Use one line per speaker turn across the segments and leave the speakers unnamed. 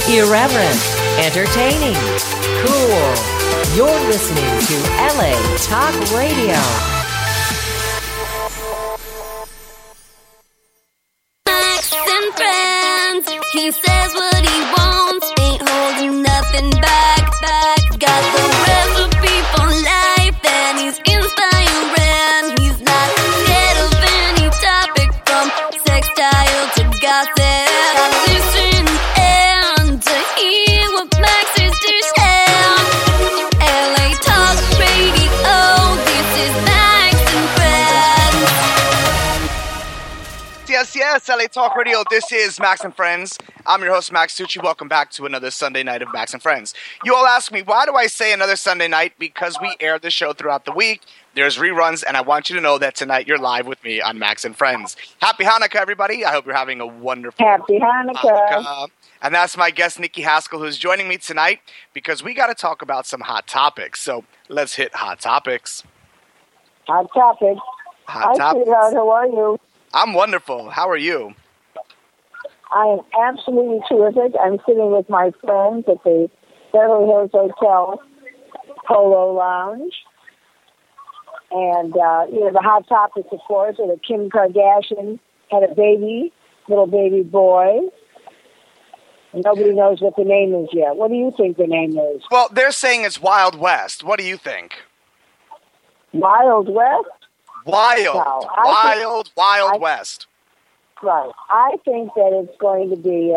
Irreverent, entertaining, cool. You're listening to LA Talk Radio.
Max and friends, he says what he wants, ain't holding nothing back. Got the recipe for life, and he's inspiring. He's not scared of any topic, from sextile to gossip. Listen and to hear what Max is to share. LA Talk Radio, this is Max and Friends.
Yes, LA Talk Radio. This is Max and Friends. I'm your host, Max Tucci. Welcome back to another Sunday night of Max and Friends. You all ask me, why do I say another Sunday night? Because we air the show throughout the week. There's reruns, and I want you to know that tonight you're live with me on Max and Friends. Happy Hanukkah, everybody. I hope you're having a wonderful
Happy Hanukkah.
And that's my guest, Nikki Haskell, who's joining me tonight because we got to talk about some hot topics. So let's hit hot topics.
Hot topic.
Hot
Hi,
topics.
sweetheart. How are you?
I'm wonderful. How are you?
I am absolutely terrific. I'm sitting with my friends at the Beverly Hills Hotel Polo Lounge. And, the hot topics, of course, are that Kim Kardashian had a baby, little baby boy. And nobody knows what the name is yet. What do you think the name is?
Well, they're saying it's Wild West. What do you think?
Wild West?
Wild West.
Right. I think that it's going to be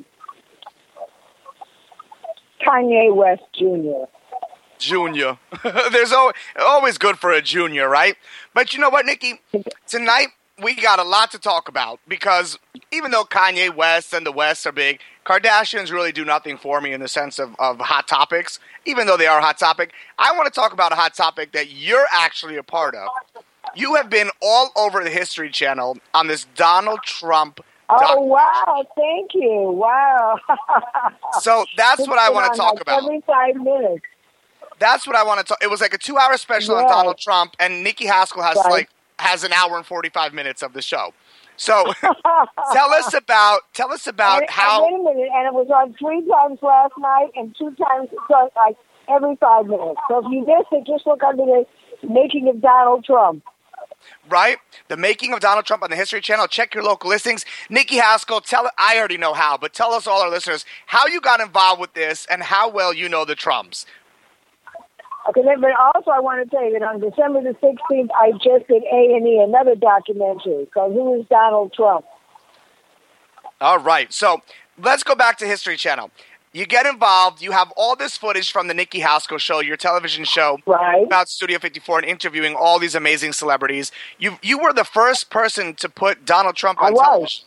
Kanye West Jr.
Junior. There's always good for a junior, right? But you know what, Nikki? Tonight, we got a lot to talk about because even though Kanye West and the West are big, Kardashians really do nothing for me in the sense of hot topics, even though they are a hot topic. I want to talk about a hot topic that you're actually a part of. You have been all over the History Channel on this Donald Trump
documentary. Wow, thank you. Wow.
So that's what I want to talk about.
Every 5 minutes.
That's what I want to talk. It was like a 2-hour special on Donald Trump, and Nikki Haskell has an hour and 45 minutes of the show. So tell us about how.
Wait a minute, and it was on 3 times last night and 2 times, so like every 5 minutes. So if you missed it, just look under the Making of Donald Trump.
Right? The Making of Donald Trump on the History Channel. Check your local listings. Nikki Haskell, I already know how, but tell us, all our listeners, how you got involved with this and how well you know the Trumps.
Okay, but also I want to tell you that on December the 16th, I just did A&E, another documentary called Who is Donald Trump?
All right, so let's go back to History Channel. You get involved. You have all this footage from the Nikki Haskell show, your television show about Studio 54 and interviewing all these amazing celebrities. You were the first person to put Donald Trump on television.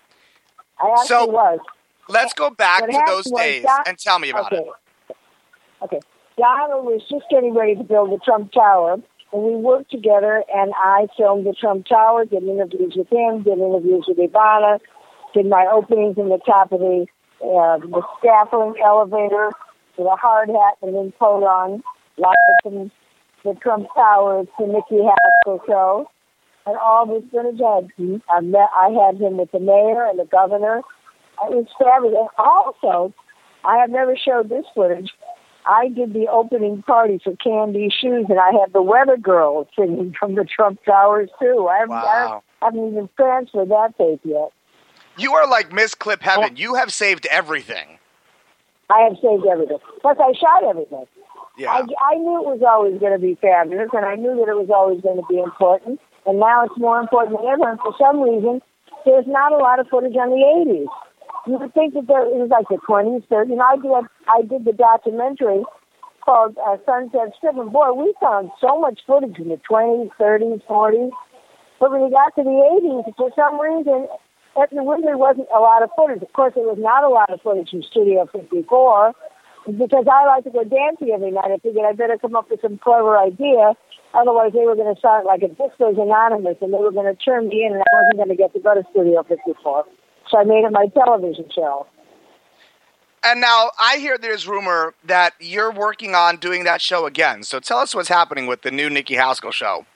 I actually was.
Let's go back to those days and tell me about it.
Okay. Donald was just getting ready to build the Trump Tower, and we worked together, and I filmed the Trump Tower, did interviews with him, did interviews with Ivana, did my openings in the top of the scaffolding elevator with a hard hat and then coat on, live from the Trump Tower. It's the Nikki Haskell show. And all this footage, I had him with the mayor and the governor. It was fabulous. And also, I have never showed this footage. I did the opening party for Candy Shoes, and I had the Weather Girl singing from the Trump Towers, too. I haven't even transferred that tape yet.
You are like Miss Clip Heaven. You have saved everything.
I have saved everything. Plus, I shot everything.
Yeah.
I knew it was always going to be fabulous, and I knew that it was always going to be important. And now it's more important than ever. And for some reason, there's not a lot of footage on the 80s. You would think that it was like the 20s, 30s. I did the documentary called Sunset Strip, and boy, we found so much footage in the 20s, 30s, 40s. But when you got to the 80s, for some reason, there really wasn't a lot of footage. Of course, there was not a lot of footage in Studio 54, because I like to go dancing every night. I figured I better come up with some clever idea. Otherwise, they were going to start like a Discos Anonymous, and they were going to turn me in, and I wasn't going to get to go to Studio 54. So I made it my television show.
And now I hear there's rumor that you're working on doing that show again. So tell us what's happening with the new Nikki Haskell show.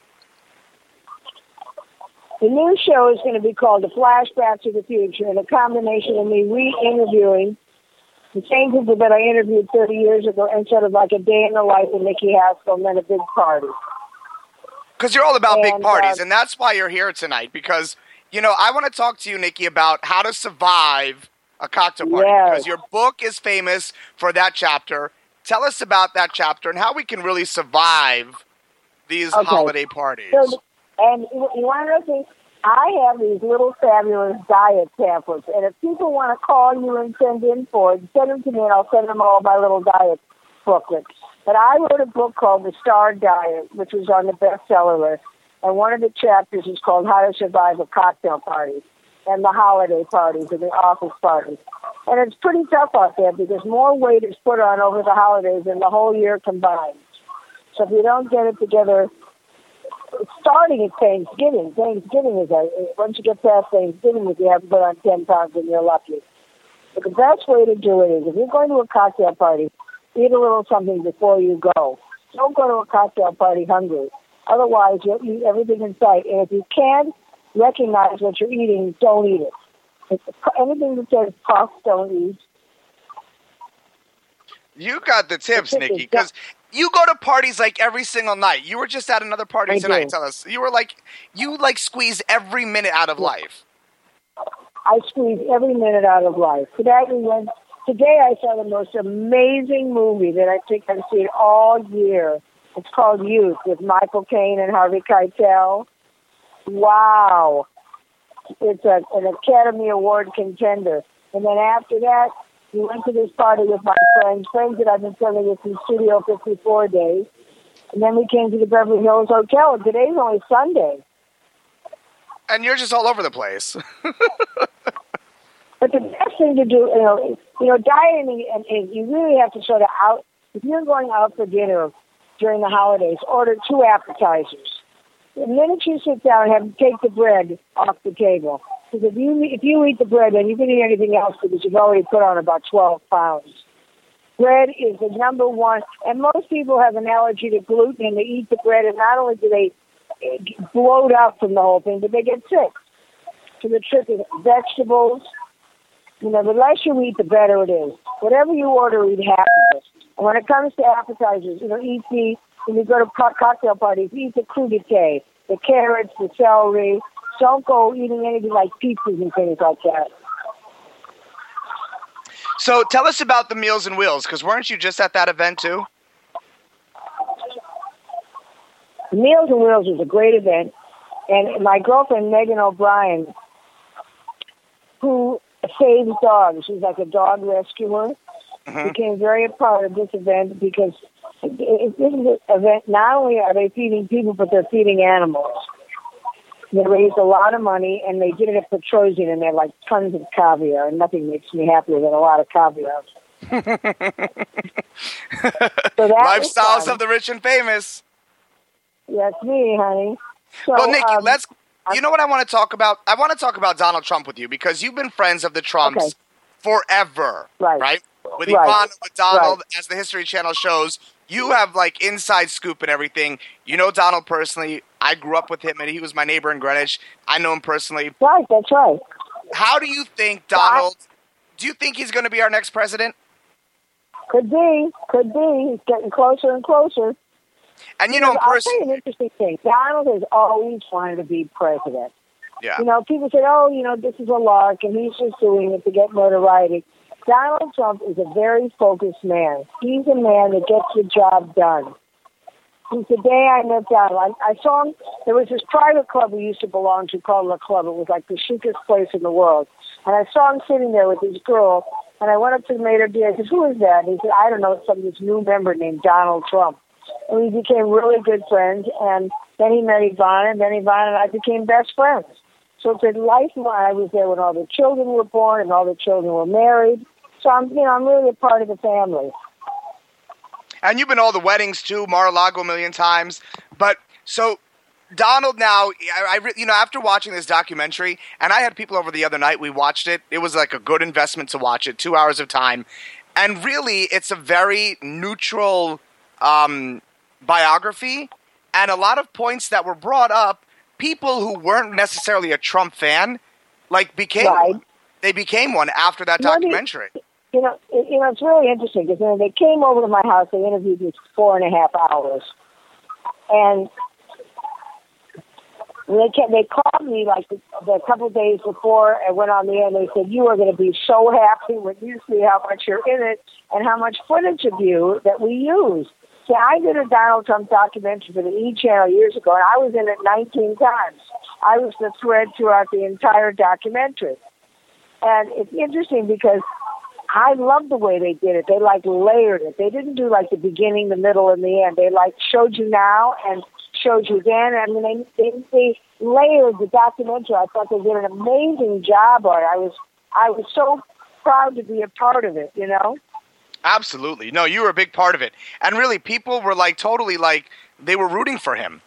The new show is going to be called The Flashback to the Future, and a combination of me re-interviewing The same people that I interviewed 30 years ago, and sort of like a day in the life of Nikki Haskell, and then a big party.
Because you're all about big
And,
parties, and that's why you're here tonight. Because, I want to talk to you, Nikki, about how to survive a cocktail party.
Yes.
Because your book is famous for that chapter. Tell us about that chapter and how we can really survive these holiday parties.
So, and you want to know something? I have these little fabulous diet pamphlets, and if people want to call you and send in for it, send them to me, and I'll send them all my little diet booklets. But I wrote a book called The Star Diet, which was on the bestseller list, and one of the chapters is called How to Survive a Cocktail Party, and the holiday parties and the office parties. And it's pretty tough out there because more weight is put on over the holidays than the whole year combined. So if you don't get it together, starting at Thanksgiving is once you get past Thanksgiving, if you haven't put on 10 pounds, then you're lucky. But the best way to do it is if you're going to a cocktail party, eat a little something before you go. Don't go to a cocktail party hungry. Otherwise, you'll eat everything in sight. And if you can't recognize what you're eating, don't eat it. Anything that says puff, don't eat.
You got the tips, Nikki, because you go to parties like every single night. You were just at another party tonight. Tell us. You were you squeeze every minute out of life.
I squeeze every minute out of life. Today I saw the most amazing movie that I think I've seen all year. It's called Youth with Michael Caine and Harvey Keitel. Wow. It's an Academy Award contender. And then after that, we went to this party with my friends that I've been telling you since Studio 54 days. And then we came to the Beverly Hills Hotel, and today's only Sunday.
And you're just all over the place.
But the best thing to do, dieting, and you really have to sort of if you're going out for dinner during the holidays, order 2 appetizers. The minute you sit down, take the bread off the table. Because if you eat the bread, then you can eat anything else because you've already put on about 12 pounds. Bread is the number one, and most people have an allergy to gluten, and they eat the bread, and not only do they bloat out from the whole thing, but they get sick. So the trick is vegetables. The less you eat, the better it is. Whatever you order, eat half of it. And when it comes to appetizers, when you go to cocktail parties, eat the crudité, the carrots, the celery. Don't go eating anything like pizzas and things like that.
So tell us about the Meals and Wheels, because weren't you just at that event too?
The Meals and Wheels was a great event. And my girlfriend, Megan O'Brien, who saves dogs, she's like a dog rescuer, became very a part of this event because this is an event, not only are they feeding people, but they're feeding animals. They raised a lot of money, and they did it at Petrosian, and they had like tons of caviar, and nothing makes me happier than a lot of caviar. So
Lifestyles of the rich and famous.
That's me, honey. So,
well, Nikki, you know what I want to talk about? I want to talk about Donald Trump with you because you've been friends of the Trumps forever, right? With Ivana, with Donald, as the History Channel shows, you have inside scoop and everything. You know Donald personally. I grew up with him, and he was my neighbor in Greenwich. I know him personally.
Right, that's right.
How do you think Donald? Do you think he's going to be our next president?
Could be. He's getting closer and closer.
And him personally.
I'll tell you an interesting thing. Donald has always wanted to be president.
Yeah.
People said, this is a lark, and he's just doing it to get notoriety. Donald Trump is a very focused man. He's a man that gets the job done. Since the day I met Donald, I saw him. There was this private club we used to belong to called La Club. It was like the chicest place in the world. And I saw him sitting there with this girl, and I went up to the maitre d'. I said, "Who is that?" And he said, "I don't know, it's this new member named Donald Trump." And we became really good friends, and then he met Ivana, and then Ivana and I became best friends. So it's a lifelong. I was there when all the children were born and all the children were married. So I'm really a part of the family.
And you've been to all the weddings too, Mar-a-Lago a million times. But so Donald now, after watching this documentary, and I had people over the other night, we watched it. It was like a good investment to watch it, 2 hours of time. And really, it's a very neutral biography. And a lot of points that were brought up, people who weren't necessarily a Trump fan, became one after that documentary.
It's really interesting because when they came over to my house, they interviewed me for 4.5 hours. And they called me like a couple of days before and went on the air, and they said, you are going to be so happy when you see how much you're in it and how much footage of you that we use. See, I did a Donald Trump documentary for the E! Channel years ago, and I was in it 19 times. I was the thread throughout the entire documentary. And it's interesting because I love the way they did it. They layered it. They didn't do like the beginning, the middle, and the end. They showed you now and showed you then. I mean, they layered the documentary. I thought they did an amazing job on it. I was so proud to be a part of it,
Absolutely. No, you were a big part of it. And really, people were totally they were rooting for him,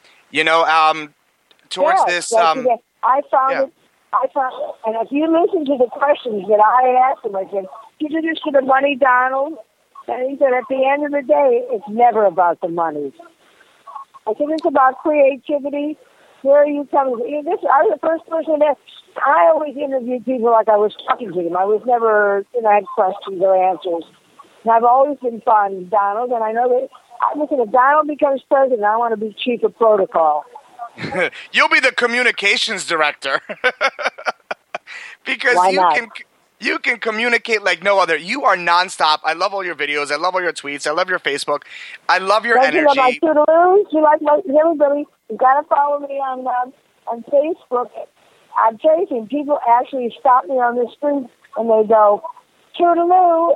towards this.
I found it. And if you listen to the questions that I asked him, I said, "You do this for the money, Donald?" And he said, "At the end of the day, it's never about the money." I said, "It's about creativity. Where are you coming from?" I was the first person that I always interviewed people like I was talking to them. I was never, had questions or answers. And I've always been fond of Donald, and I know that, if Donald becomes president, I want to be chief of protocol.
You'll be the communications director. Because you can communicate like no other. You are nonstop. I love all your videos. I love all your tweets. I love your Facebook. I love your energy.
You like Toodaloo? You like everybody? You got to follow me on Facebook. I'm chasing. People actually stop me on the street and they go, Toodaloo.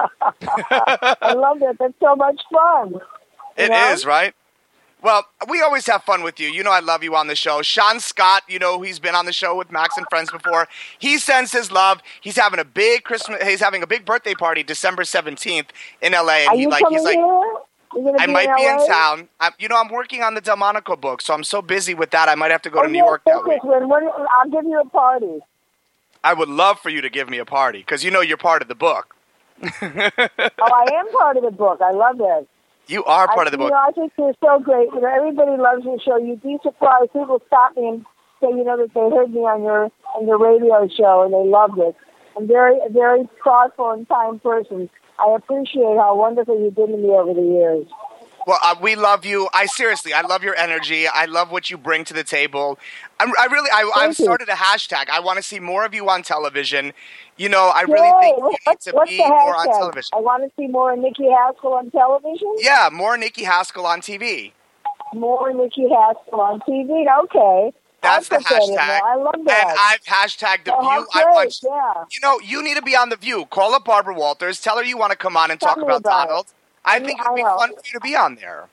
I love that. That's so much fun.
It is, right? Well, we always have fun with you. I love you on the show. Sean Scott, he's been on the show with Max and Friends before. He sends his love. He's having a big birthday party December 17th in LA. And
Are you coming here?
I might be in town. I'm working on the Delmonico book, so I'm so busy with that. I might have to go to New York that week.
I'll give you a party.
I would love for you to give me a party because you're part of the book.
Oh, I am part of the book. I love that.
You are part of the book.
I think you're so great. Everybody loves your show. You'd be surprised. People stop me and say, that they heard me on your radio show and they loved it. I'm very, very thoughtful and kind person. I appreciate how wonderful you've been to me over the years.
Well, we love you. I love your energy. I love what you bring to the table. I've started a hashtag. I want to see more of you on television. I really think you need to be more on television.
I want to see more of Nikki Haskell on television?
Yeah, more Nikki Haskell on TV.
More Nikki Haskell on TV. Okay.
That's the hashtag.
I love that.
And I've hashtagged The View. You need to be on The View. Call up Barbara Walters. Tell her you want to come on and talk about Donald. I think it would be fun for you to be on there.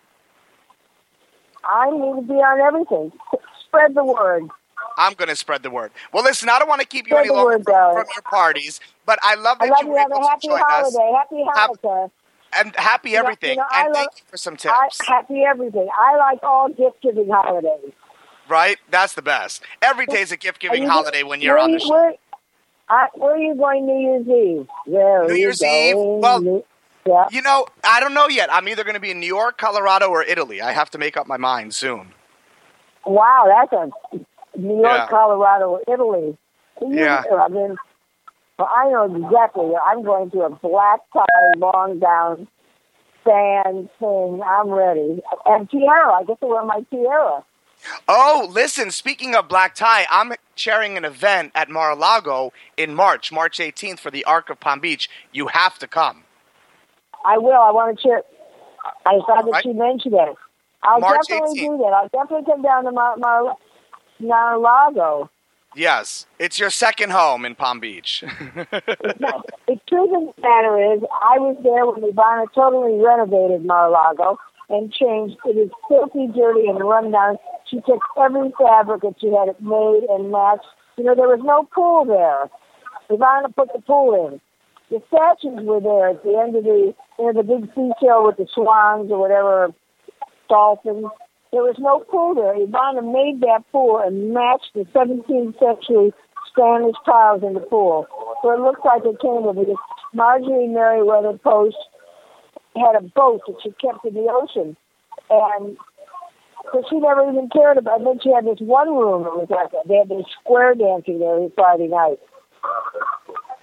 I need to be on everything. Spread the word.
I'm going to spread the word. Well, listen, I don't want to keep you any longer from your parties, but I love that you were able to join us.
Happy Hanukkah.
And happy everything. And thank you for some tips.
Happy everything. I like all gift-giving holidays.
Right? That's the best. Every day is a gift-giving holiday when you're on the show.
Where are you going New Year's Eve? New Year's Eve?
Well, I don't know yet. I'm either going to be in New York, Colorado, or Italy. I have to make up my mind soon.
Wow, that's a New York, Colorado, or Italy.
Yeah.
I know exactly. I'm going to a black tie, long gown, band thing. I'm ready. And tiara. I get to wear my tiara.
Oh, listen, speaking of black tie, I'm chairing an event at Mar-a-Lago in March 18th for the Arc of Palm Beach. You have to come.
I will. I want to cheer. I thought that you mentioned it. I'll
March
definitely
18th.
do that. I'll definitely come down to Mar-a-Lago.
Yes, it's your second home in Palm Beach.
The truth of the matter is, I was there when Ivana totally renovated Mar-a-Lago and changed. It is filthy, dirty, and run down. She took every fabric that she had it made and matched. There was no pool there. Ivana put the pool in. The statues were there at the end of the big seashell with the swans or whatever, dolphins. There was no pool there. Ivana made that pool and matched the 17th century Spanish tiles in the pool. So it looks like it came with it. Marjorie Merriweather Post had a boat that she kept in the ocean. And so she never even cared about it. And then she had this one room that was like that. They had this square dancing there every Friday night.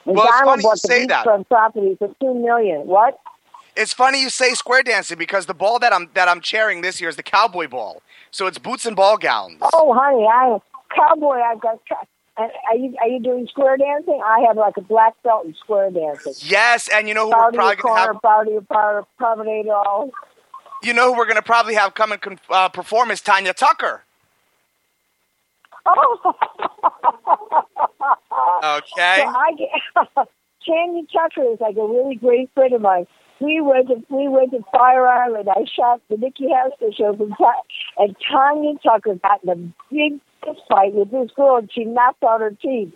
And
Well, it's
Donald
funny you
bought the
say that.
beachfront property for $2 million. What?
It's funny you say square dancing because the ball that I'm chairing this year is the cowboy ball. So it's boots and ball gowns.
Oh, honey, I've got. And are you doing square dancing? I have like a black belt in square dancing.
Yes, and you know who
Bow
we're
to
probably
your
going to
corner,
have.
bow to your power, promenade all.
You know who we're going to probably have come and perform is Tanya Tucker.
Oh.
Okay.
So Tanya Tucker is like a really great friend of mine. We went to Fire Island. I shot the Nikki Haskell show and Tanya Tucker got in a big fist fight with this girl, and she knocked out her teeth.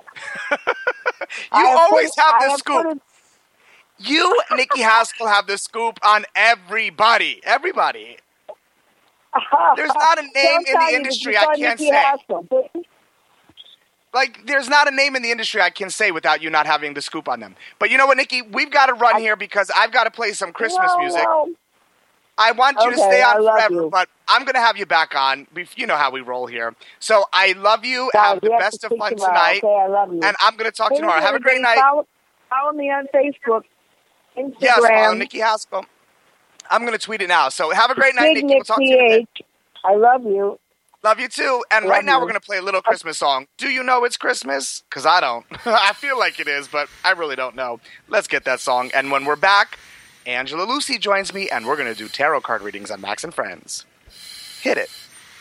You always have the scoop. You, Nikki Haskell, have the scoop on everybody. Everybody. There's not a name in the industry I can't say.
Haskell,
like, there's not a name in the industry I can say without you not having the scoop on them. But you know what, Nikki? We've got to run here because I've got to play some Christmas music.
No.
I want you to stay
I
on
love
forever,
you.
but I'm going to have you back on. You know how we roll here. So I love you. Have the best of fun tonight.
Okay, I love you.
And I'm going to talk to you tomorrow. Have a great night.
Follow me on Facebook, Instagram.
Yes, follow Nikki Haskell. I'm going to tweet it now. So have a great night, Nikki. We'll talk to you in
I love you.
Love you too. And right now we're going to play a little Christmas song. Do you know it's Christmas? Because I don't. I feel like it is, but I really don't know. Let's get that song. And when we're back, Angela Lucy joins me, and we're going to do tarot card readings on Max and Friends. Hit it.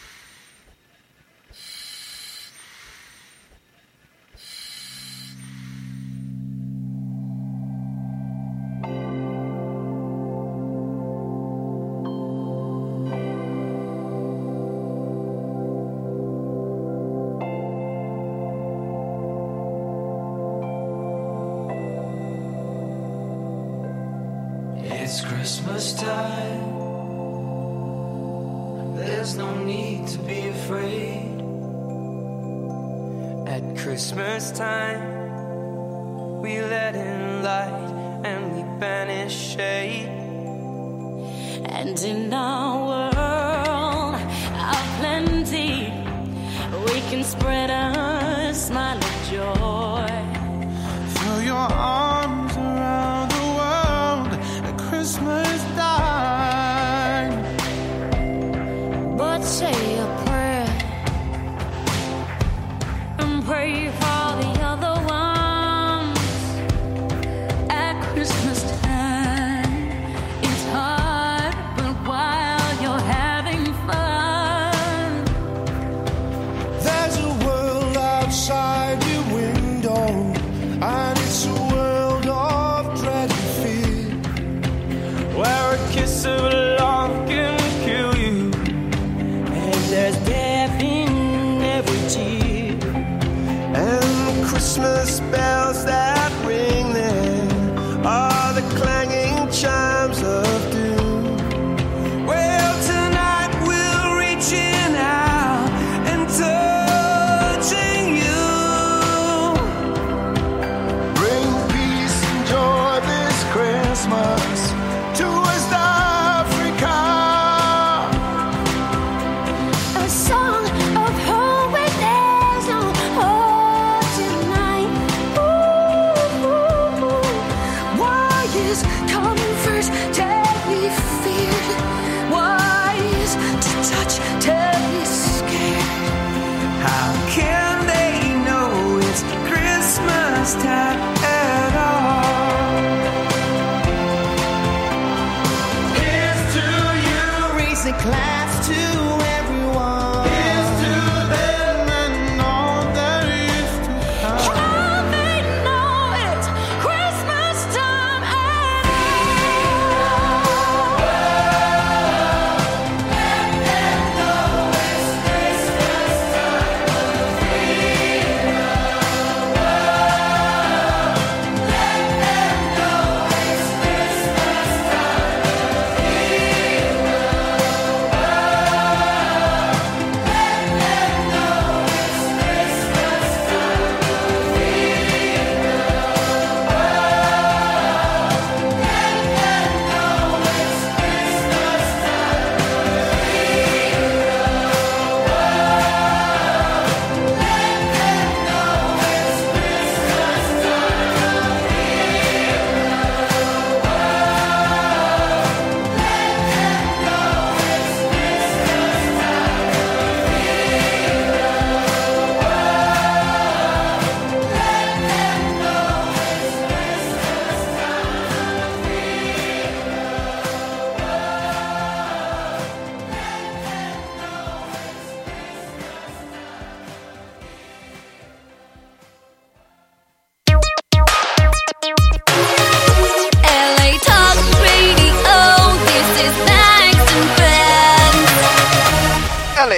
It's Christmas time. There's no need to be afraid. At Christmas time, we let in light and we banish shade.
And in our world of plenty, we can spread a smile of joy.
Throw your arms around the world at Christmas time.
But say a prayer and pray for the other ones. At Christmas time, it's hard, but while you're having fun,
There's a world outside your window, and it's a world of dread and fear, where a kiss of love can kill you, and there's death in every tear, and Christmas bells that ring there are the clanging chimes of doom. Well, tonight we're reaching out and touching you. Bring peace and joy this Christmas to West Africa.
a song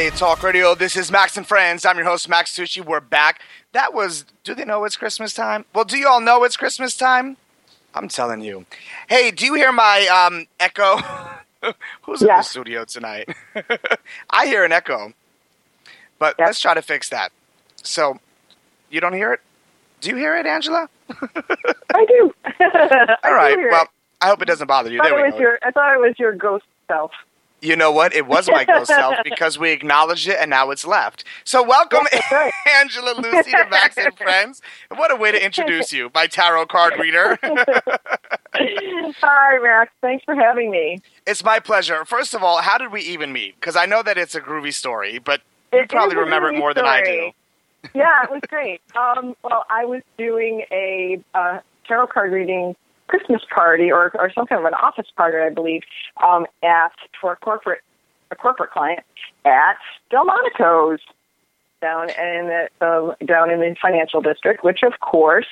LA Talk Radio. This is Max and Friends. I'm your host, Max Tucci. We're back. That was, do they know it's Christmas time? Well, do you all know it's Christmas time? I'm telling you. Hey, do you hear my echo? Who's in the studio tonight? I hear an echo. But let's try to fix that. So, you don't hear it? Do you hear it, Angela?
I do.
All right. Well, I hope it doesn't bother you. There we go.
I thought it was your ghost self.
You know what? It was my ghost self because we acknowledged it and now it's left. So welcome,
right.
Angela Lucy to Max and Friends. What a way to introduce you, my tarot card reader.
Hi, Max. Thanks for having me.
It's my pleasure. First of all, how did we even meet? Because I know that it's a groovy story, but you probably remember it more than I do.
Yeah, it was great. Well, I was doing a tarot card reading Christmas party or some kind of an office party, I believe, for a corporate client at Delmonico's down in the financial district, which of course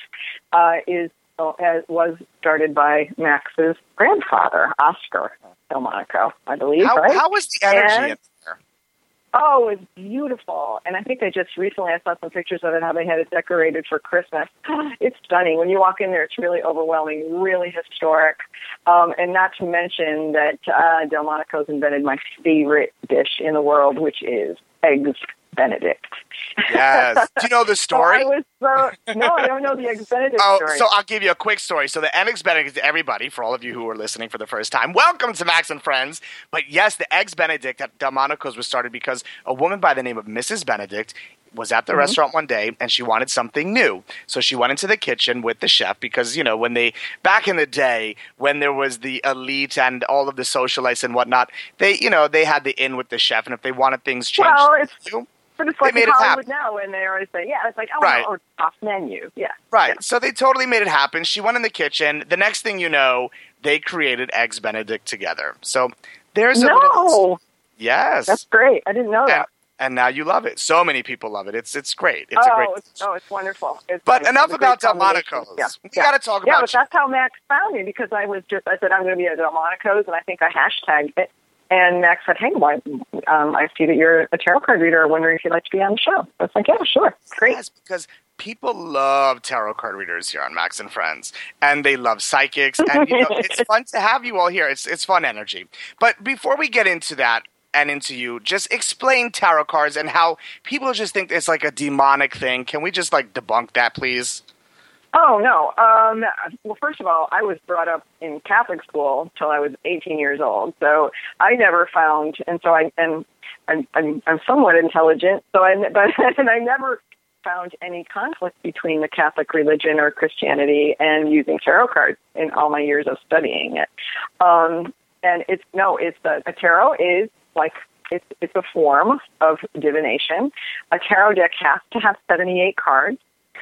was started by Max's grandfather, Oscar Delmonico, I believe.
How was the energy in there?
Oh, it was beautiful. And I think I saw some pictures of it, how they had it decorated for Christmas. It's stunning. When you walk in there, it's really overwhelming, really historic. And not to mention that Delmonico's invented my favorite dish in the world, which is Eggs Benedict.
Yes. Do you know the story?
No, I don't know the Eggs Benedict story.
So I'll give you a quick story. So the Eggs Benedict, everybody, for all of you who are listening for the first time, welcome to Max and Friends. But yes, the Eggs Benedict at Delmonico's was started because a woman by the name of Mrs. Benedict was at the restaurant one day and she wanted something new. So she went into the kitchen with the chef because, you know, back in the day when there was the elite and all of the socialites and whatnot, they had the in with the chef, and if they wanted things changed,
but it's like in Hollywood now when they always say, it's like, or off menu. Yeah.
Right.
Yeah.
So they totally made it happen. She went in the kitchen. The next thing you know, they created Eggs Benedict together. So there's a little... Yes.
That's great. I didn't know that.
And now you love it. So many people love it. It's great. It's a great...
It's wonderful.
But enough about Delmonico's. We got to talk about...
Yeah, but that's how Max found me, because I said, I'm going to be at Delmonico's, and I think I hashtagged it. And Max said, hey, I see that you're a tarot card reader. I'm wondering if you'd like to be on the show. I was like, yeah, sure. Great.
Yes, because people love tarot card readers here on Max and Friends. And they love psychics. And, it's fun to have you all here. It's fun energy. But before we get into that and into you, just explain tarot cards and how people just think it's like a demonic thing. Can we just, debunk that, please?
Oh, no. Well, first of all, I was brought up in Catholic school till I was 18 years old. So I never found, and so I'm somewhat intelligent. So I never found any conflict between the Catholic religion or Christianity and using tarot cards in all my years of studying it. And a tarot is it's a form of divination. A tarot deck has to have 78 cards.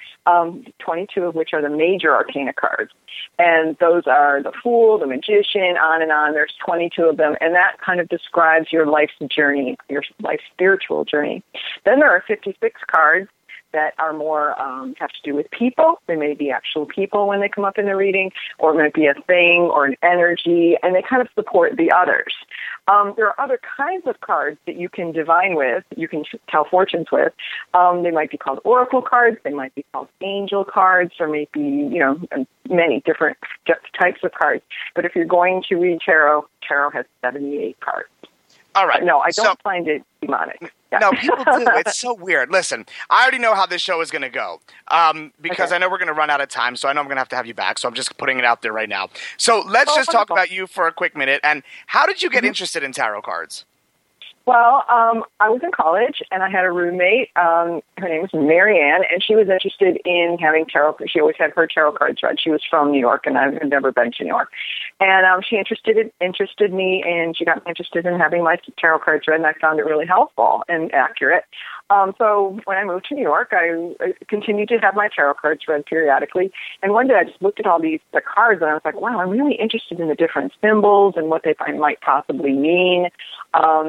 22 of which are the major arcana cards. And those are the Fool, the Magician, on and on. There's 22 of them. And that kind of describes your life's journey, your life's spiritual journey. Then there are 56 cards that are more have to do with people. They may be actual people when they come up in the reading, or it might be a thing or an energy, and they kind of support the others. There are other kinds of cards that you can divine with, you can tell fortunes with. They might be called oracle cards, they might be called angel cards, or maybe, many different types of cards. But if you're going to read tarot has 78 cards.
All right.
No, I don't find it demonic. Yeah.
No, people do. It's so weird. Listen, I already know how this show is going to go because I know we're going to run out of time, so I know I'm going to have you back, so I'm just putting it out there right now. So let's just talk about you for a quick minute. And how did you get interested in tarot cards?
Well, I was in college, and I had a roommate. Her name was Marianne, and she was interested in having tarot. She always had her tarot cards read. She was from New York, and I've never been to New York. And she interested me, and she got me interested in having my tarot cards read, and I found it really helpful and accurate. So when I moved to New York, I continued to have my tarot cards read periodically. And one day I just looked at all the cards, and I was like, wow, I'm really interested in the different symbols and what they might possibly mean. And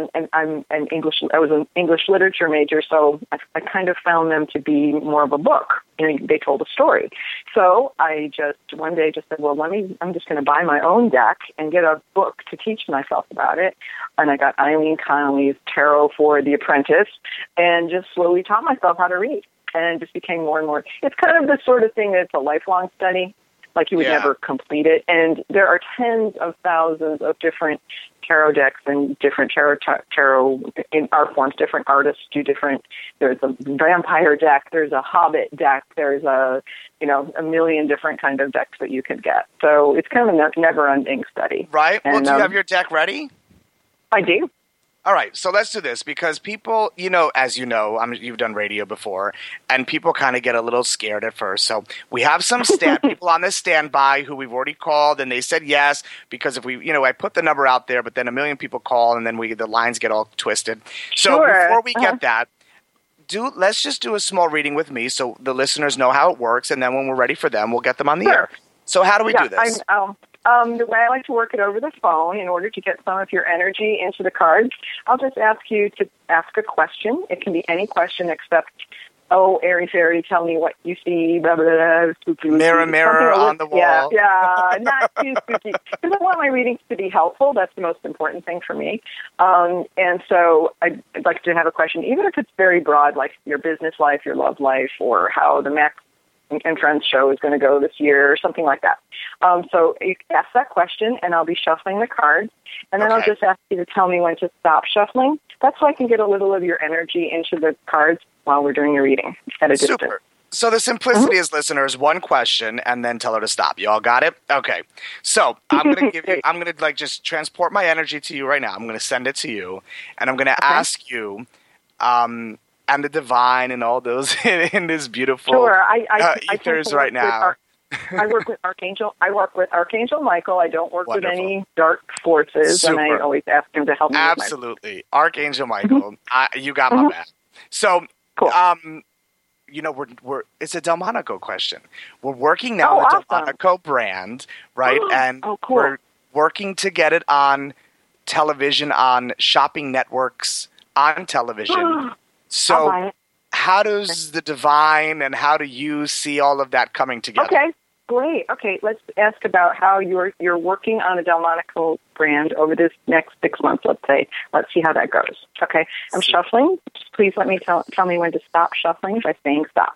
I was an English literature major, so I kind of found them to be more of a book. They told a story. So I one day said, well, I'm just going to buy my own deck and get a book to teach myself about it. And I got Eileen Connolly's Tarot for the Apprentice and just slowly taught myself how to read. And it just became more and more. It's kind of the sort of thing that's a lifelong study. Like you would never complete it. And there are tens of thousands of different tarot decks and different tarot in art forms. Different artists do different. There's a vampire deck. There's a hobbit deck. There's a million different kind of decks that you could get. So it's kind of a never-ending study.
Right. Well, do you have your deck ready?
I do.
All right, so let's do this because people, as you know, you've done radio before, and people kind of get a little scared at first. So we have some people on this standby who we've already called, and they said yes because if I put the number out there, but then a million people call, and then the lines get all twisted. So before we get that, let's just do a small reading with me so the listeners know how it works, and then when we're ready for them, we'll get them on the air. So how do we do this?
The way I like to work it over the phone in order to get some of your energy into the cards, I'll just ask you to ask a question. It can be any question except, airy fairy, tell me what you see, blah, blah, blah, spooky.
Mirror on the wall.
Yeah, not too spooky. Because I want my readings to be helpful. That's the most important thing for me. And so I'd like to have a question, even if it's very broad, like your business life, your love life, or how the Max and Friends show is going to go this year, or something like that. So you ask that question, and I'll be shuffling the cards, and then I'll just ask you to tell me when to stop shuffling. That's so I can get a little of your energy into the cards while we're doing your reading at a distance.
Super. So the simplicity is, listeners, one question, and then tell her to stop. You all got it? Okay. So I'm going to just transport my energy to you right now. I'm going to send it to you, and I'm going to ask you, and the divine and all those in this beautiful ethers right now.
I work with Archangel. Michael. I don't work with any dark forces, and I always ask him to help me.
Absolutely, Archangel Michael. You got my back. So,
cool.
We're it's a Delmonico question. We're working now on the Delmonico brand, right? And we're working to get it on television, on shopping networks, on television. So how does the divine and how do you see all of that coming together?
Okay, great. Okay, let's ask about how you're working on a Delmonico brand over this next 6 months, let's say. Let's see how that goes. Okay, I'm shuffling. Just please let me tell me when to stop shuffling by saying stop.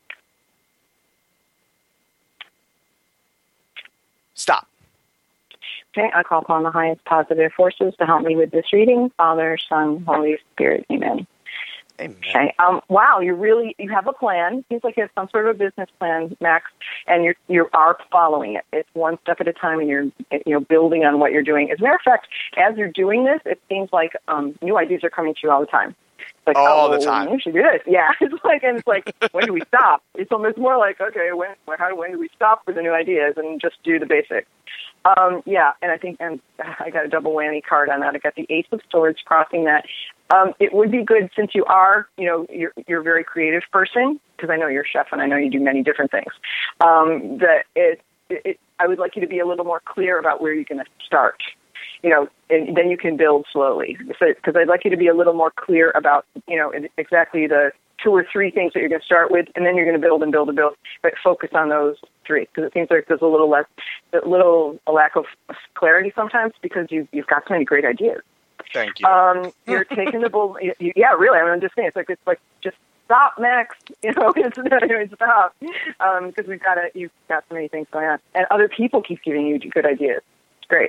Stop.
Okay, I call upon the highest positive forces to help me with this reading. Father, Son, Holy Spirit, amen.
Amen.
Okay. Wow, you have a plan. Seems like you have some sort of a business plan, Max, and you are following it. It's one step at a time, and you're building on what you're doing. As a matter of fact, as you're doing this, it seems like new ideas are coming to you all the time. It's like,
all the time.
We should do this. Yeah. It's like, when do we stop? It's almost more like, okay, when do we stop with the new ideas and just do the basics? And I think, and I got a double whammy card on that. I got the Ace of Swords crossing that. It would be good, since you are, you're a very creative person, because I know you're a chef and I know you do many different things. I would like you to be a little more clear about where you're going to start, and then you can build slowly. Because I'd like you to be a little more clear about, exactly the 2 or 3 things that you're going to start with, and then you're going to build and build and build, but focus on those 3, because it seems like there's a lack of clarity sometimes, because you've got so many great ideas.
Thank you.
You're taking the bull. Yeah, really. I'm just saying, it's like just stop, Max. It's stop, because you've got so many things going on, and other people keep giving you good ideas. It's great.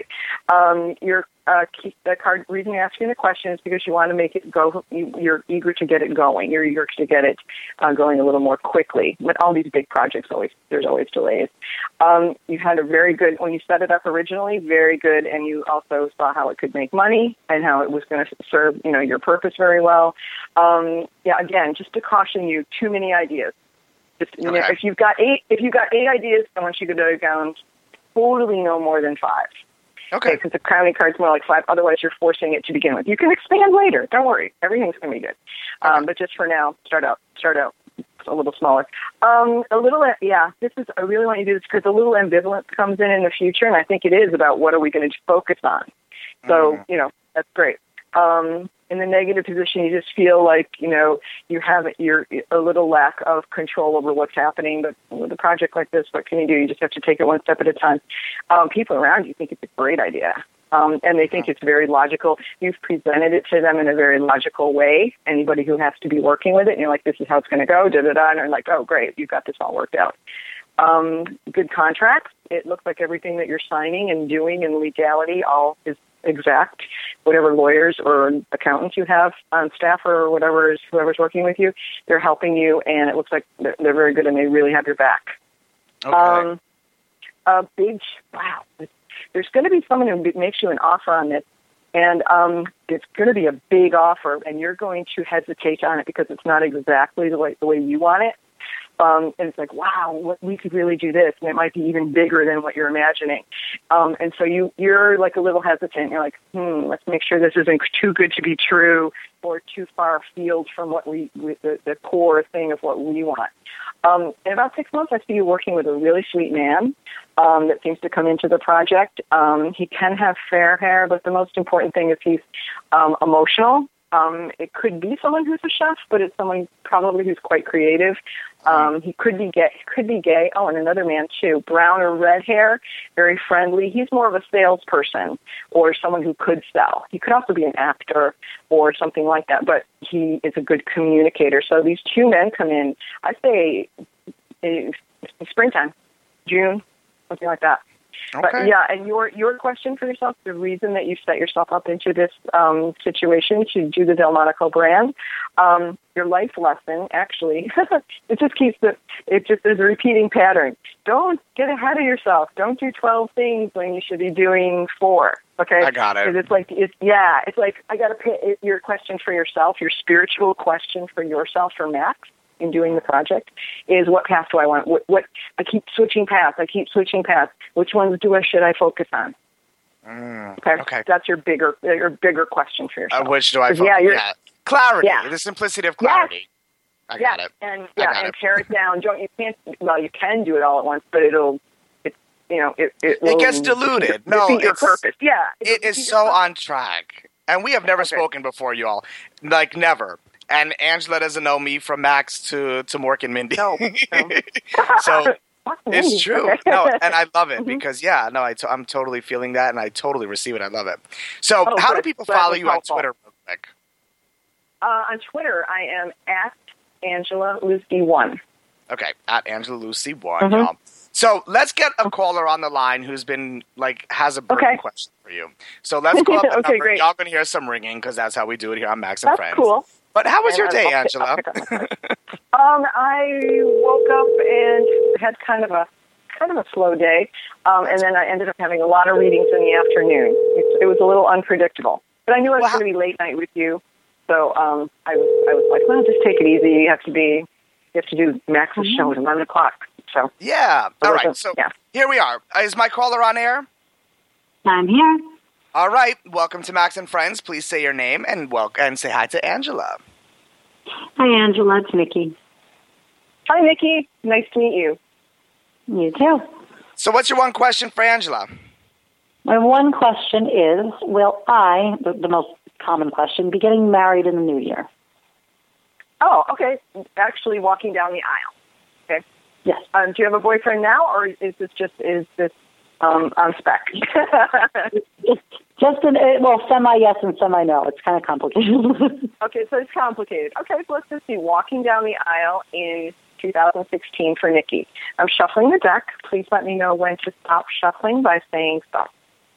The card reason you're asking the question is because you want to make it go. You're eager to get it going. You're eager to get it going a little more quickly. With all these big projects, there's always delays. You had a very good, when you set it up originally, very good, and you also saw how it could make money and how it was going to serve your purpose very well. Again, just to caution you, too many ideas. If you've got 8 ideas, I want you to go down totally no more than 5.
Okay.
Because the crowning card's more like 5. Otherwise, you're forcing it to begin with. You can expand later. Don't worry. Everything's going to be good. But just for now, start out a little smaller. This is, I really want you to do this because a little ambivalence comes in the future, and I think it is about what are we going to focus on. So, that's great. in the negative position, you just feel like, you're a little lack of control over what's happening. But with a project like this, what can you do? You just have to take it one step at a time. People around you think it's a great idea. And they think it's very logical. You've presented it to them in a very logical way. Anybody who has to be working with it, and you're like, this is how it's going to go, da-da-da, and they're like, oh, great, you've got this all worked out. Good contracts. It looks like everything that you're signing and doing in legality all is exact. Whatever lawyers or accountants you have on staff or whoever's working with you, they're helping you, and it looks like they're very good and they really have your back.
Okay.
Wow. There's going to be someone who makes you an offer on this, and it's going to be a big offer, and you're going to hesitate on it because it's not exactly the way you want it. And it's like, wow, we could really do this, and it might be even bigger than what you're imagining. And so you're like a little hesitant. You're like, let's make sure this isn't too good to be true or too far afield from what the core thing of what we want. In about 6 months, I see you working with a really sweet man that seems to come into the project. He can have fair hair, but the most important thing is he's emotional. It could be someone who's a chef, but it's someone probably who's quite creative. He could be gay. Oh, and another man too. Brown or red hair, very friendly. He's more of a salesperson or someone who could sell. He could also be an actor or something like that, but he is a good communicator. So these two men come in, I say, springtime, June, something like that.
Okay.
But yeah, and your question for yourself, the reason that you set yourself up into this situation to do the Delmonico brand, your life lesson, actually, it just is a repeating pattern. Don't get ahead of yourself. Don't do 12 things when you should be doing 4. Okay,
I got it.
It's like I got to pay your question for yourself, your spiritual question for yourself, for Max, in doing the project, is what path do I want? What I keep switching paths. Which ones should I focus on? Okay. That's your bigger question for yourself.
Which do I focus on? Yeah. Clarity. Yeah. The simplicity of clarity. Yes. I got it.
And pare it down. You can do it all at once, but it
gets diluted. No,
defeat your purpose. Yeah.
It is so on track. And we have never spoken before, you all. Like, never. And Angela doesn't know me from Max to Mork and Mindy.
No.
So it's true. Okay. No, and I love it because, I'm totally feeling that, and I totally receive it. I love it. So how do people follow you on Twitter real quick?
On Twitter, I am at Angela Lucy 1.
Okay, at Angela Lucy 1, y'all. So let's get a caller on the line who's been, has a burning question for you. So let's call up the number. Great. Y'all going to hear some ringing because that's how we do it here on Max and Friends.
That's cool.
But how was your day, Angela?
I woke up and had kind of a slow day, and then I ended up having a lot of readings in the afternoon. It was a little unpredictable, but I knew it was going to be late night with you, so I was like, well, just take it easy. You have to do Max's show at 11 o'clock. So
yeah, all right. So here we are. Is my caller on air?
I'm here.
All right, welcome to Max and Friends. Please say your name and say hi to Angela.
Hi, Angela. It's Nikki.
Hi, Nikki. Nice to meet you.
You too.
So what's your one question for Angela?
My one question is, will I, the most common question, be getting married in the new year?
Oh, okay. Actually walking down the aisle. Okay.
Yes.
Do you have a boyfriend now, or is this on spec?
Just semi yes and semi no. It's kind of complicated.
Okay, so it's complicated. Okay, so let's just see. Walking down the aisle in 2016 for Nikki. I'm shuffling the deck. Please let me know when to stop shuffling by saying stop.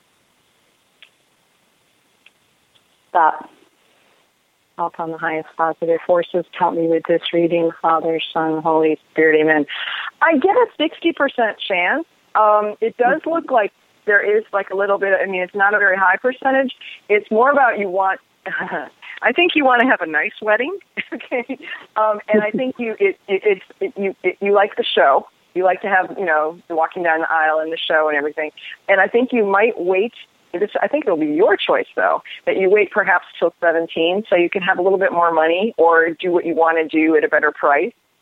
Stop. Help on the highest positive forces. Help me with this reading. Father, Son, Holy Spirit. Amen. I get a 60% chance. It does look like there is a little bit. It's not a very high percentage. It's more about I think you want to have a nice wedding, okay? And I think you like the show. You like to have the walking down the aisle and the show and everything. And I think you might wait. I think it'll be your choice though that you wait perhaps till 17 so you can have a little bit more money or do what you want to do at a better price.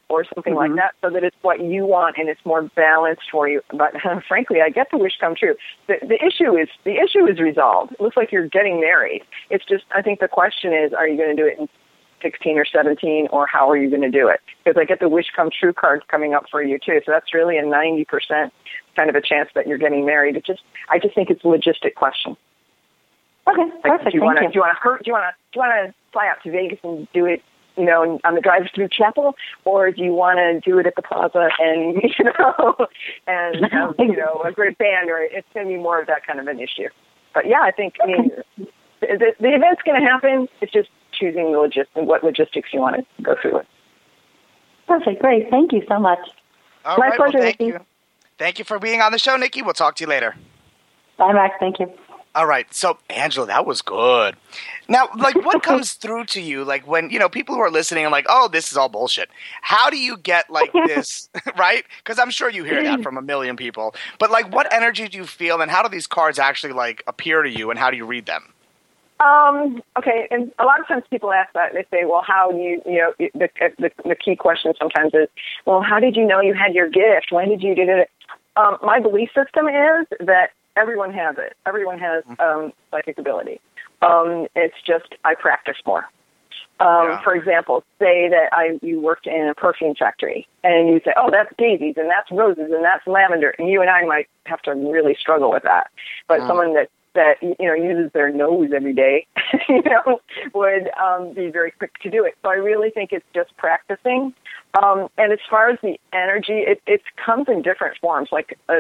or something like that, so that it's what you want and it's more balanced for you. But frankly, I get the wish come true. The issue is resolved. It looks like you're getting married. It's just, I think the question is, are you going to do it in 16 or 17, or how are you going to do it? Because I get the wish come true card coming up for you too. So that's really a 90% kind of a chance that you're getting married. I just think it's a logistic question.
Okay,
Like,
perfect.
do you want
Thank you.
to fly out to Vegas and do it, on the drive-through chapel, or do you want to do it at the plaza and and have, a great band? Or it's going to be more of that kind of an issue. But yeah, I think the event's going to happen. It's just choosing what logistics you want to go through with.
Perfect, great. Thank you so much.
All
My
right,
pleasure,
well, thank
Nikki.
you. Thank you for being on the show, Nikki. We'll talk to you later.
Bye, Max. Thank you.
All right. So, Angela, that was good. Now, what comes through to you, when, people who are listening are like, oh, this is all bullshit. How do you get, this, right? Because I'm sure you hear that from a million people. But, what energy do you feel, and how do these cards actually, appear to you, and how do you read them?
Okay, and a lot of times people ask that. They say, well, how do you, the key question sometimes is, well, how did you know you had your gift? When did you do it? My belief system is that everyone has it. Everyone has psychic ability. It's just I practice more. For example, say that you worked in a perfume factory, and you say, oh, that's daisies, and that's roses, and that's lavender, and you and I might have to really struggle with that. But someone that uses their nose every day, would be very quick to do it. So I really think it's just practicing. And as far as the energy, it comes in different forms.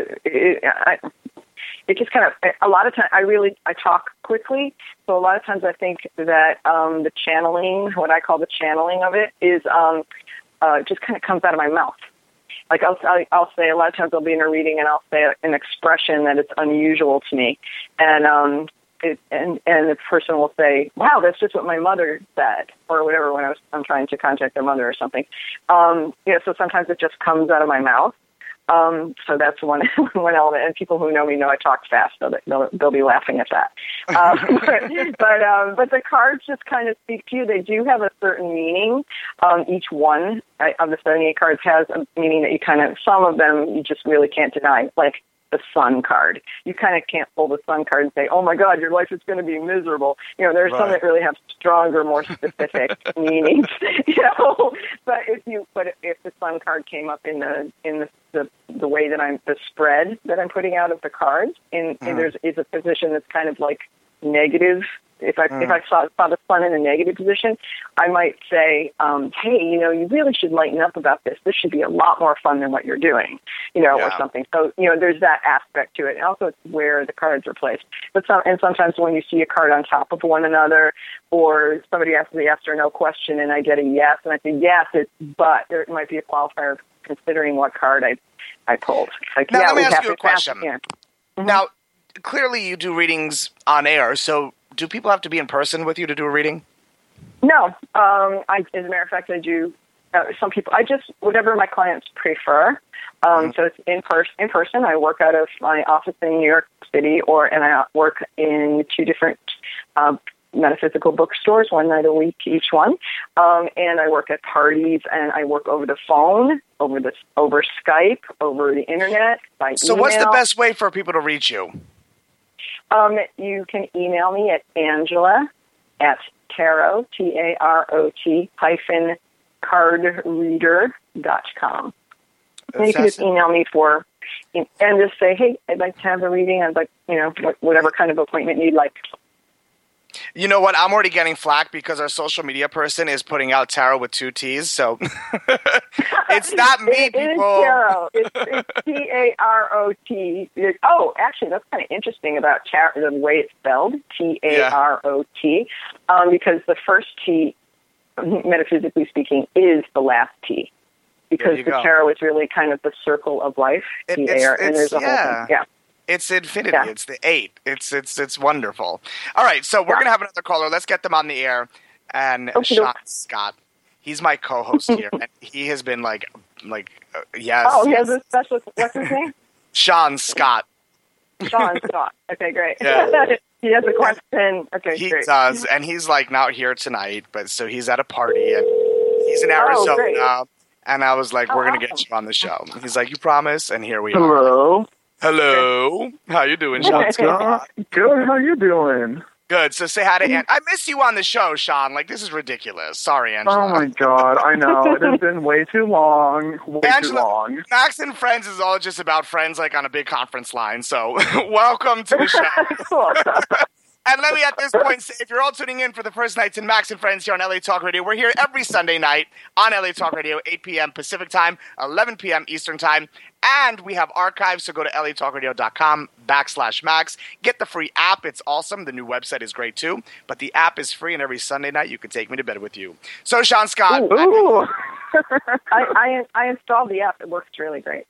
It just kind of, a lot of times, I talk quickly, so a lot of times I think that the channeling, what I call the channeling of it, is just kind of comes out of my mouth. I'll say, a lot of times I'll be in a reading and I'll say an expression that is unusual to me, and the person will say, wow, that's just what my mother said, or whatever, when I'm trying to contact their mother or something. So sometimes it just comes out of my mouth. So that's one element, and people who know me know I talk fast, so that they'll be laughing at that. But the cards just kind of speak to you. They do have a certain meaning. Each one of the 78 cards has a meaning that some of them you just really can't deny, like the Sun card. You kind of can't pull the Sun card and say, oh my God, your life is going to be miserable. There's some that really have stronger, more specific meanings. But if the Sun card came up in the way that the spread that I'm putting out of the cards, and there's a position that's kind of like negative. If I saw the Sun in a negative position, I might say, hey, you really should lighten up about this. This should be a lot more fun than what you're doing, or something. So, there's that aspect to it. And also it's where the cards are placed. But sometimes when you see a card on top of one another, or somebody asks the yes or no question and I get a yes, and I say, yes, but there might be a qualifier considering what card I pulled.
Now, let me ask you a question. Now, clearly you do readings on air, so do people have to be in person with you to do a reading?
No. As a matter of fact, I do. Some people, whatever my clients prefer. So it's in person. I work out of my office in New York City, and I work in 2 different metaphysical bookstores, 1 night a week each one. And I work at parties, and I work over the phone, over Skype, over the internet, by email.
So what's the best way for people to reach you?
You can email me at Angela at Tarot, TAROT, -cardreader.com. And you can just email me and just say, hey, I'd like to have a reading. I'd like, whatever kind of appointment you'd like.
You know what? I'm already getting flack because our social media person is putting out tarot with 2 T's, so it's not me, people.
It is tarot. It's T-A-R-O-T. Oh, actually, that's kind of interesting about tarot, the way it's spelled, T-A-R-O-T, because the first T, metaphysically speaking, is the last T, because the tarot is really kind of the circle of life, T-A-R, and there's a whole thing. Yeah.
It's infinity. Yeah. It's the 8. It's wonderful. All right, so we're gonna have another caller. Let's get them on the air. And Sean Scott, he's my co-host here, and he has been yes.
Oh, he has a special. What's his name?
Sean Scott.
Sean Scott. Okay, great. Yeah. He has a question. Okay,
he
great.
does, and he's not here tonight, but so he's at a party, and he's in Arizona. And I was like, we're going to get you on the show. He's like, you promise? And here we are.
Hello.
Hello. How you doing, Sean?
Good. How you doing?
Good. So say hi to Aunt. I miss you on the show, Sean. Like, this is ridiculous. Sorry, Angela.
Oh, my God. I know. It has been way too long. Too long.
Max and Friends is all just about friends, like, on a big conference line. So welcome to the show. And let me at this point say, if you're all tuning in for the first nights in Max and Friends here on LA Talk Radio, we're here every Sunday night on LA Talk Radio, 8 p.m. Pacific Time, 11 p.m. Eastern Time. And we have archives, so go to latalkradio.com/Max. Get the free app. It's awesome. The new website is great, too. But the app is free, and every Sunday night you can take me to bed with you. So, Sean Scott.
Ooh. I installed the app. It works really great.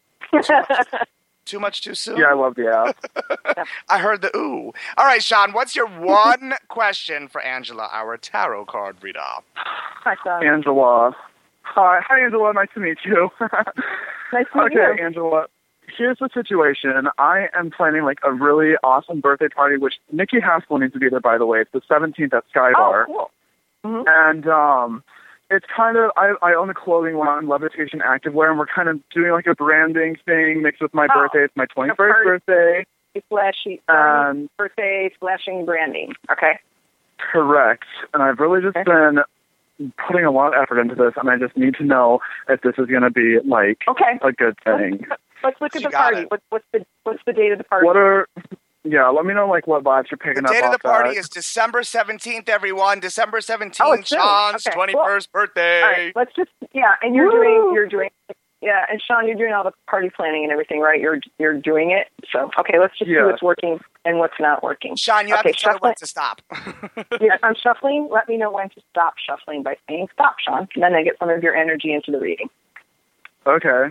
Too much too soon?
Yeah, I love the app.
I heard the ooh. All right, Sean, what's your one question for Angela, our tarot card reader?
Hi, Sean.
Angela. Hi, Angela. Nice to meet you.
Nice to meet you.
Okay, Angela. Here's the situation. I am planning like a really awesome birthday party, which Nikki Haskell needs to be there, by the way. It's the 17th at Sky Bar.
Oh, cool. Mm-hmm.
And it's kind of, I own a clothing line, Levitation Activewear, and we're kind of doing like a branding thing mixed with my birthday. It's my 21st birthday.
Flashy birthday flashing branding. Okay.
Correct. And I've really just been putting a lot of effort into this, and I just need to know if this is going to be like a good thing.
Let's look at the party. What's the date of the party?
Let me know like what vibes you're picking up.
The date of the party is December 17th, everyone. December 17th, Sean's 21st birthday.
All right, let's just and you're doing and Sean, you're doing all the party planning and everything, right? You're doing it. So let's just see what's working and what's not working.
Sean, you have to tell me when to stop.
I'm shuffling. Let me know when to stop shuffling by saying stop, Sean. And then I get some of your energy into the reading.
Okay.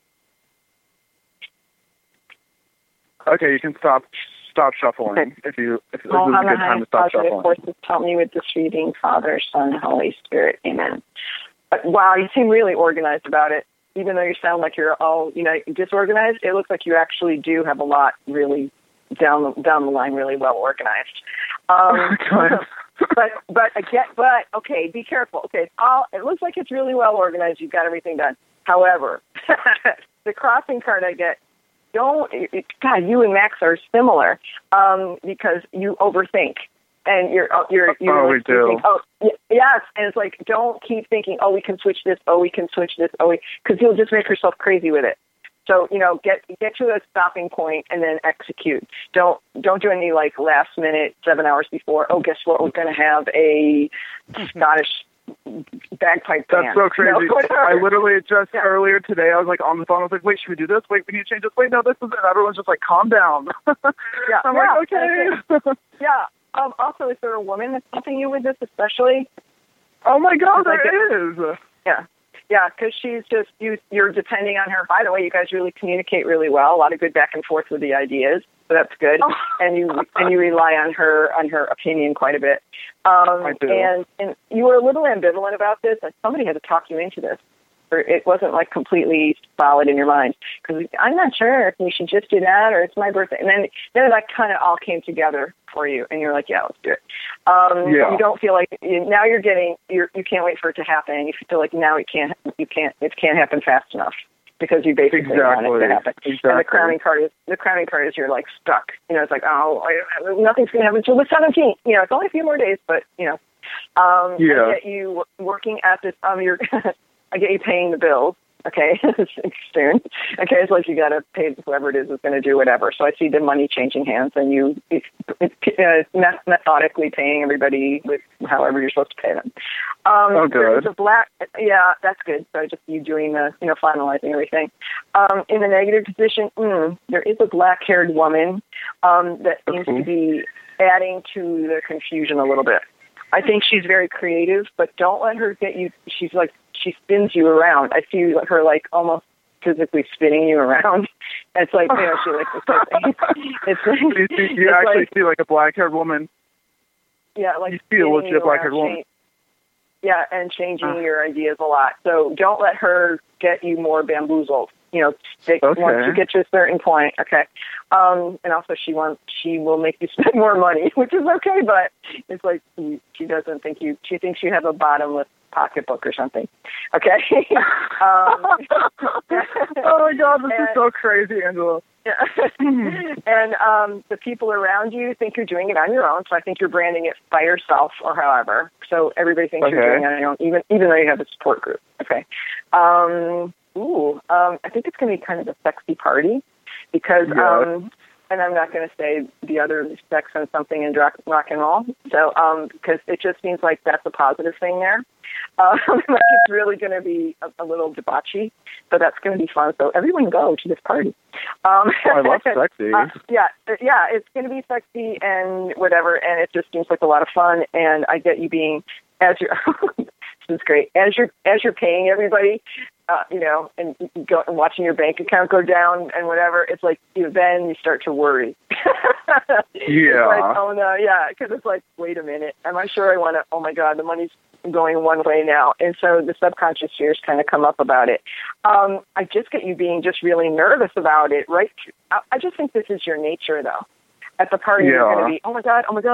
Okay, you can stop shuffling if this is a good time to stop shuffling.
Forces help me with this reading, Father, Son, Holy Spirit. Amen. But, wow, you seem really organized about it. Even though you sound like you're all, disorganized, it looks like you actually do have a lot really down the line, really well organized. But okay, be careful. Okay, it looks like it's really well organized. You've got everything done. However, the crossing card I get. God, you and Max are similar because you overthink, and you're
we do.
Yes, and it's like don't keep thinking. We can switch this. We can switch this. Because you'll just make yourself crazy with it. So get to a stopping point and then execute. Don't do any like last minute 7 hours before. Guess what? We're going to have a Scottish bagpipe band.
That's so crazy. I literally just earlier today, I was like on the phone. I was like, wait, should we do this? Wait, we need to change this. Wait, no, this is it. Everyone's just like, calm down. I'm like, okay.
Yeah. Also, is there a woman that's helping you with this especially?
Oh my God, there is.
Yeah. Yeah, because she's just, you're depending on her. By the way, you guys really communicate really well. A lot of good back and forth with the ideas. So that's good. And you rely on her opinion quite a bit.
I do.
And you were a little ambivalent about this. Somebody had to talk you into this. Or it wasn't like completely solid in your mind. Because I'm not sure if we should just do that or it's my birthday. And then that kind of all came together for you. And you're like, yeah, let's do it. You don't feel like now you can't wait for it to happen. And you feel like now it can't happen fast enough. Because you basically want it to happen.
Exactly.
And the crowning card is you're like stuck. It's like, nothing's going to happen until the 17th. It's only a few more days, but I get you working at this. I get you paying the bills. Okay, soon. Okay, it's like you got to pay whoever it is going to do whatever. So I see the money changing hands, and you methodically paying everybody with however you're supposed to pay them.
Good.
That's good. So just you doing the finalizing everything. In the negative position, there is a black-haired woman that seems to be adding to the confusion a little bit. I think she's very creative, but don't let her get you. She spins you around. I see her like almost physically spinning you around. It's like, she likes this type of thing. It's like,
you actually see like a black-haired woman.
Yeah, like
you see a legit black-haired woman.
Yeah, and changing your ideas a lot. So don't let her get you more bamboozled. Once you get to a certain point, okay. And also she will make you spend more money, which is okay, but it's like she doesn't think she thinks you have a bottomless pocketbook or something. Okay.
Oh my God, this is so crazy, Angela.
And the people around you think you're doing it on your own, so I think you're branding it by yourself or however. So everybody thinks you're doing it on your own, even though you have a support group. Okay. I think it's going to be kind of a sexy party because, and I'm not going to say the other sex and something and rock and roll. So, because it just seems like that's a positive thing there. Like it's really going to be a little debauchy, so that's going to be fun. So everyone go to this party.
I love sexy.
Yeah, it's going to be sexy and whatever, and it just seems like a lot of fun. And I get you being as you're. This is great. As you're paying everybody, and go and watching your bank account go down and whatever, it's like then you start to worry. It's like, oh no, yeah, because it's like, wait a minute, am I sure I want to? Oh my God, the money's going one way now, and so the subconscious fears kind of come up about it. I just get you being just really nervous about it, right? I just think this is your nature, though. At the party, you're going to be, oh my God, what's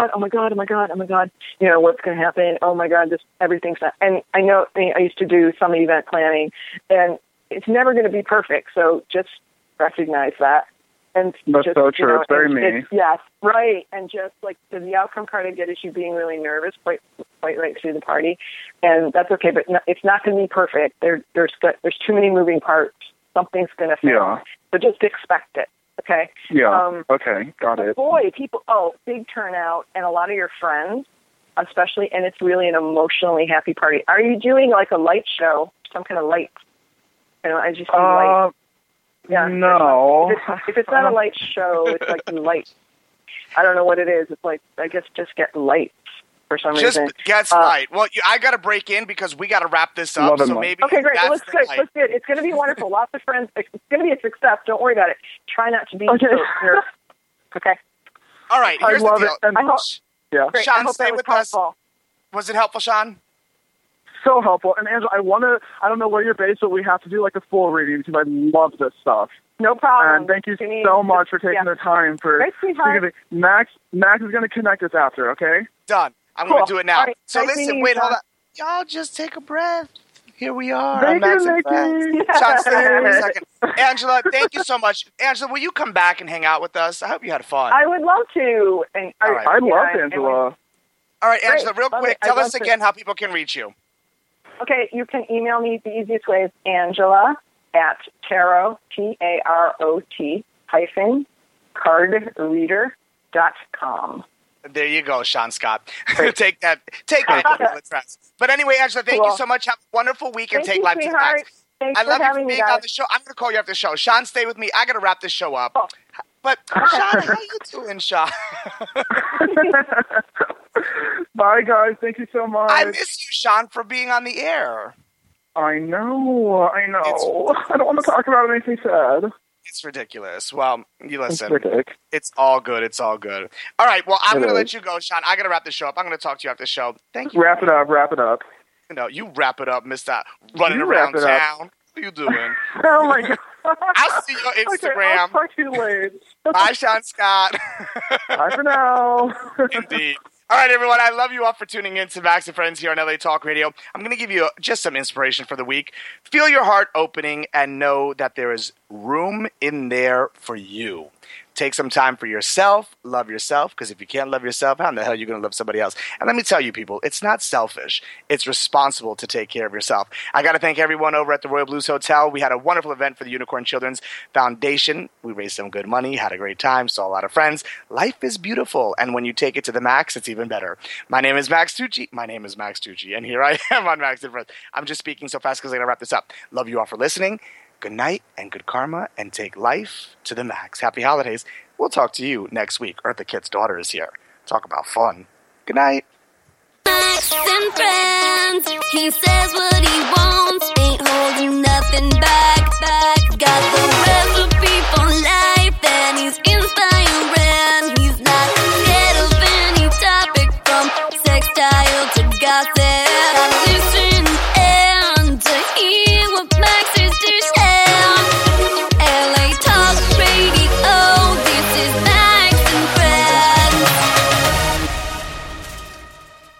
going to happen? Oh my God, everything's not. And I know I used to do some event planning, and it's never going to be perfect. So just recognize that. And
that's
just,
so true. It's very me.
Yes, right. And just like the outcome card I get is you being really nervous quite right through the party, and that's okay. But it's not going to be perfect. There's too many moving parts. Something's going to fail.
Yeah.
So just expect it. Okay.
Yeah. Okay. Got it.
Boy, people. Oh, big turnout, and a lot of your friends, especially, and it's really an emotionally happy party. Are you doing like a light show, some kind of light? I just see light. Yeah.
No.
If it's not a light show, it's like light. I don't know what it is. It's like, I guess just get lights for some reason.
Just gets light. Well, I got to break in because we got to wrap this up. So maybe
okay, great. Let's good. It's going to be wonderful. Lots of friends. It's going to be a success. Don't worry about it. Try not to be so nervous. Okay.
All right. Here's
I love
the deal.
it.
I hope,
yeah.
Sean,
I hope
stay with us. Was it helpful, Sean?
So helpful. And Angela, I don't know where you're based, but we have to do like a full reading because I love this stuff.
No problem.
And thank you so much for taking the time for
speaking.
Max is going to connect us after, okay?
Done. I'm going to do it now.
Right.
So
nice
listen, wait, hold on. Y'all just take a breath. Here we are.
Thank you, Nikki.
Sean, stay here for a second. Angela, thank you so much. Angela, will you come back and hang out with us? I hope you had fun.
I would love to. And
I love Angela.
All right, Angela, real quick, tell us
love
again how people can reach you.
Okay, you can email me. The easiest way is Angela at tarot, TAROT, cardreader.com.
There you go, Sean Scott. Take that email address. But anyway, Angela, thank you so much. Have a wonderful week and take life to the max. I love you for being on the show. I'm going to call you after the show. Sean, stay with me. I got to wrap this show up. But Sean, how you doing, Sean?
Bye, guys. Thank you so much.
I miss you, Sean, for being on the air.
I know. I don't want to talk about anything sad.
It's ridiculous. Well, you listen.
It's ridiculous.
It's all good. It's all good. All right. Well, I'm going to let you go, Sean. I got to wrap the show up. I'm going to talk to you after the show. Thank you.
Wrap it up.
No, you wrap it up, Mr. Running around town. What are you doing?
Oh, my God.
I'll see your Instagram.
Okay, I'll talk to you later.
Bye, Sean Scott.
Bye for now.
Indeed. All right, everyone. I love you all for tuning in to Max and Friends here on LA Talk Radio. I'm going to give you just some inspiration for the week. Feel your heart opening and know that there is room in there for you. Take some time for yourself. Love yourself, because if you can't love yourself, how in the hell are you going to love somebody else? And let me tell you, people, it's not selfish. It's responsible to take care of yourself. I got to thank everyone over at the Royal Blues Hotel. We had a wonderful event for the Unicorn Children's Foundation. We raised some good money, had a great time, saw a lot of friends. Life is beautiful, and when you take it to the max, it's even better. My name is Max Tucci. And here I am on Max and Friends. I'm just speaking so fast because I got to wrap this up. Love you all for listening. Good night and good karma, and take life to the max. Happy holidays. We'll talk to you next week. Eartha Kitt's daughter is here. Talk about fun. Good night.
Max and Friends. He says what he wants.